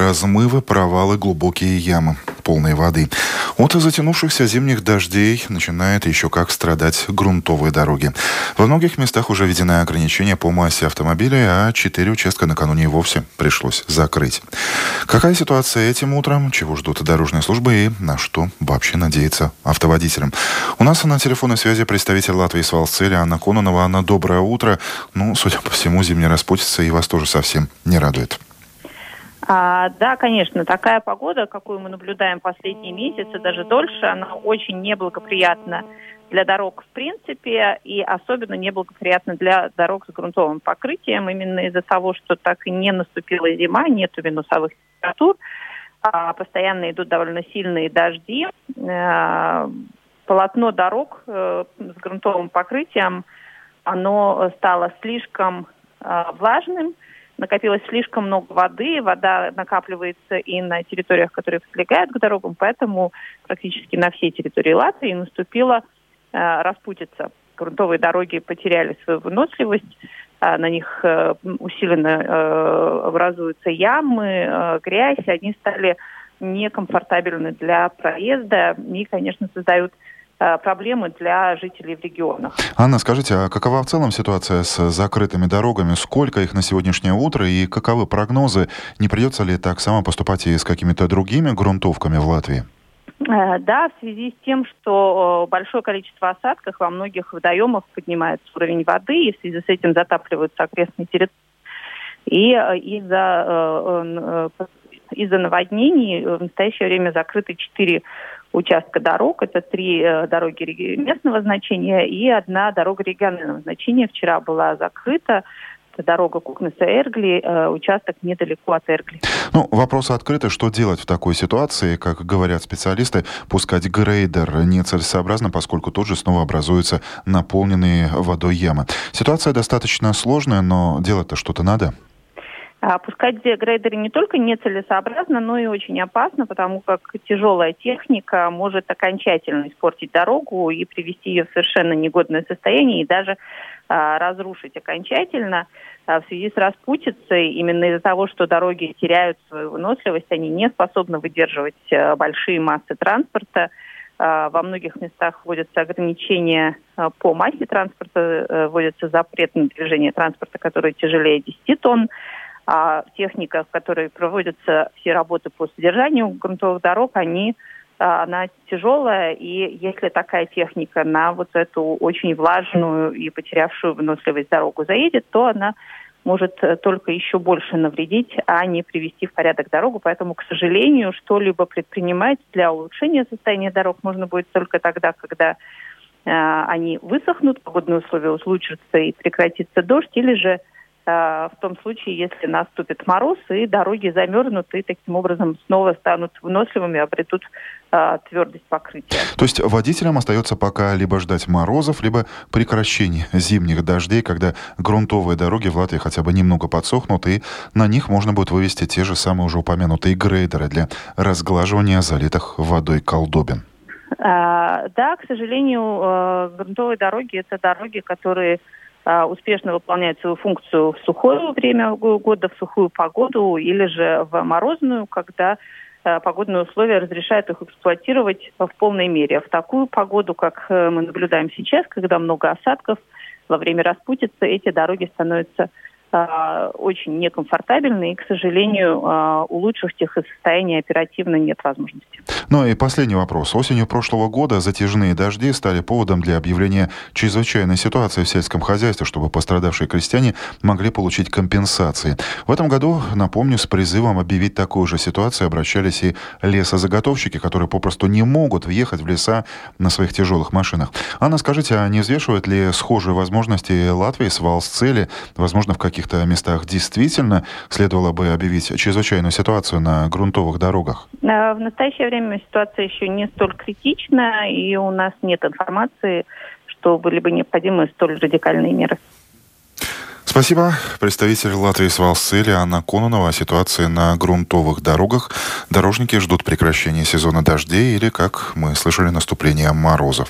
размывы, провалы, глубокие ямы, полные воды. От затянувшихся зимних дождей начинает еще как страдать грунтовые дороги. Во многих местах уже введены ограничения по массе автомобилей, а 4 участка накануне и вовсе пришлось закрыть. Какая ситуация этим утром, чего ждут дорожные службы и на что вообще надеяться автоводителям? У нас на телефонной связи представитель Латвии Свалсцели Анна Кононова. Анна, доброе утро. Судя по всему, зимняя распутица и вас тоже совсем не радует. Да, конечно, такая погода, какую мы наблюдаем последние месяцы, даже дольше, она очень неблагоприятна для дорог в принципе и особенно неблагоприятна для дорог с грунтовым покрытием, именно из-за того, что так и не наступила зима, нету минусовых температур, постоянно идут довольно сильные дожди. Полотно дорог с грунтовым покрытием, оно стало слишком влажным, накопилось слишком много воды, вода накапливается и на территориях, которые прилегают к дорогам, поэтому практически на всей территории Латвии наступила распутица. Грунтовые дороги потеряли свою выносливость, на них усиленно образуются ямы, грязь, они стали некомфортабельны для проезда и, конечно, создают проблемы для жителей в регионах. Анна, скажите, а какова в целом ситуация с закрытыми дорогами? Сколько их на сегодняшнее утро и каковы прогнозы? Не придется ли так само поступать и с какими-то другими грунтовками в Латвии? Да, в связи с тем, что большое количество осадков во многих водоемах поднимается уровень воды, и в связи с этим затапливаются окрестные территории. И из-за наводнений в настоящее время закрыты 4 участка дорог. Это 3 дороги местного значения и 1 дорога регионального значения. Вчера была закрыта. Это дорога Кукнеса-Эргли, участок недалеко от Эргли. Вопросы открыты. Что делать в такой ситуации? Как говорят специалисты, пускать грейдер нецелесообразно, поскольку тут же снова образуются наполненные водой ямы. Ситуация достаточно сложная, но делать-то что-то надо. Пускать грейдеры не только нецелесообразно, но и очень опасно, потому как тяжелая техника может окончательно испортить дорогу и привести ее в совершенно негодное состояние и даже разрушить окончательно. В связи с распутицей, именно из-за того, что дороги теряют свою выносливость, они не способны выдерживать большие массы транспорта. Во многих местах вводятся ограничения по массе транспорта, вводится запрет на движение транспорта, который тяжелее 10 тонн. Техника, в которой проводятся все работы по содержанию грунтовых дорог, она тяжелая, и если такая техника на вот эту очень влажную и потерявшую выносливость дорогу заедет, то она может только еще больше навредить, а не привести в порядок дорогу. Поэтому, к сожалению, что-либо предпринимать для улучшения состояния дорог можно будет только тогда, когда они высохнут, погодные условия улучшатся и прекратится дождь, или же в том случае, если наступит мороз, и дороги замерзнут, и таким образом снова станут выносливыми, обретут твердость покрытия. То есть водителям остается пока либо ждать морозов, либо прекращения зимних дождей, когда грунтовые дороги в Латвии хотя бы немного подсохнут, и на них можно будет вывести те же самые уже упомянутые грейдеры для разглаживания залитых водой колдобин. Да, к сожалению, грунтовые дороги – это дороги, которые успешно выполняют свою функцию в сухое время года, в сухую погоду, или же в морозную, когда погодные условия разрешают их эксплуатировать в полной мере. В такую погоду, как мы наблюдаем сейчас, когда много осадков, во время распутицы эти дороги становятся очень некомфортабельны, и, к сожалению, улучшить их состояние оперативно нет возможности. И последний вопрос. Осенью прошлого года затяжные дожди стали поводом для объявления чрезвычайной ситуации в сельском хозяйстве, чтобы пострадавшие крестьяне могли получить компенсации. В этом году, напомню, с призывом объявить такую же ситуацию обращались и лесозаготовщики, которые попросту не могут въехать в леса на своих тяжелых машинах. Анна, скажите, а не взвешивают ли схожие возможности Латвии, Свалсцели? Возможно, в каких-то местах действительно следовало бы объявить чрезвычайную ситуацию на грунтовых дорогах? В настоящее время ситуация еще не столь критична, и у нас нет информации, что были бы необходимы столь радикальные меры. Спасибо. Представитель Латвии Свалсцели Анна Кононова о ситуации на грунтовых дорогах. Дорожники ждут прекращения сезона дождей или, как мы слышали, наступления морозов.